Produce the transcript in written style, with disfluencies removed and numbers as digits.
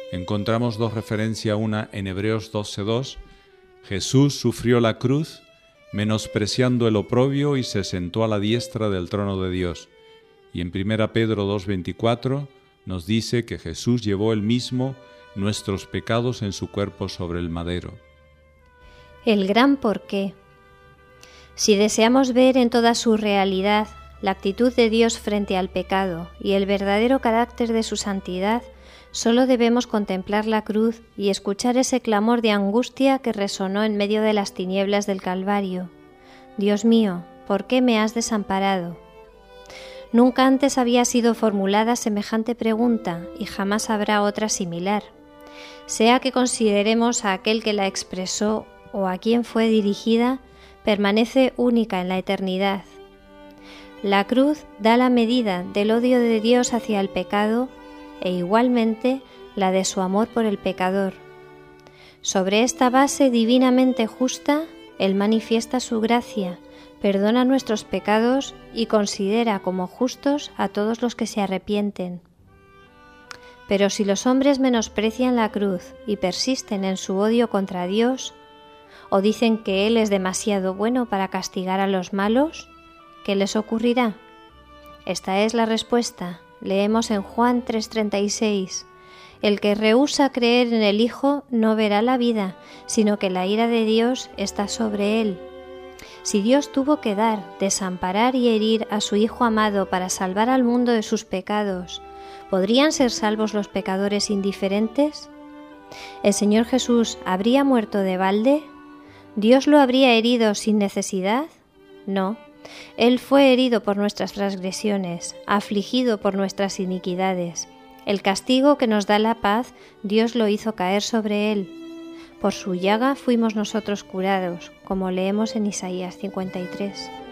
encontramos dos referencias, una en Hebreos 12:2, Jesús sufrió la cruz, menospreciando el oprobio y se sentó a la diestra del trono de Dios. Y en 1 Pedro 2:24 nos dice que Jesús llevó él mismo nuestros pecados en su cuerpo sobre el madero. El gran porqué. Si deseamos ver en toda su realidad la actitud de Dios frente al pecado y el verdadero carácter de su santidad, solo debemos contemplar la cruz y escuchar ese clamor de angustia que resonó en medio de las tinieblas del Calvario. Dios mío, ¿por qué me has desamparado? Nunca antes había sido formulada semejante pregunta y jamás habrá otra similar. Sea que consideremos a aquel que la expresó o a quien fue dirigida, permanece única en la eternidad. La cruz da la medida del odio de Dios hacia el pecado e igualmente la de su amor por el pecador. Sobre esta base divinamente justa, Él manifiesta su gracia, perdona nuestros pecados y considera como justos a todos los que se arrepienten. Pero si los hombres menosprecian la cruz y persisten en su odio contra Dios, o dicen que Él es demasiado bueno para castigar a los malos, ¿qué les ocurrirá? Esta es la respuesta. Leemos en Juan 3:36, el que rehúsa creer en el Hijo no verá la vida, sino que la ira de Dios está sobre él. Si Dios tuvo que dar, desamparar y herir a su Hijo amado para salvar al mundo de sus pecados, ¿podrían ser salvos los pecadores indiferentes? ¿El Señor Jesús habría muerto de balde? ¿Dios lo habría herido sin necesidad? No. Él fue herido por nuestras transgresiones, afligido por nuestras iniquidades. El castigo que nos da la paz, Dios lo hizo caer sobre él. Por su llaga fuimos nosotros curados, como leemos en Isaías 53.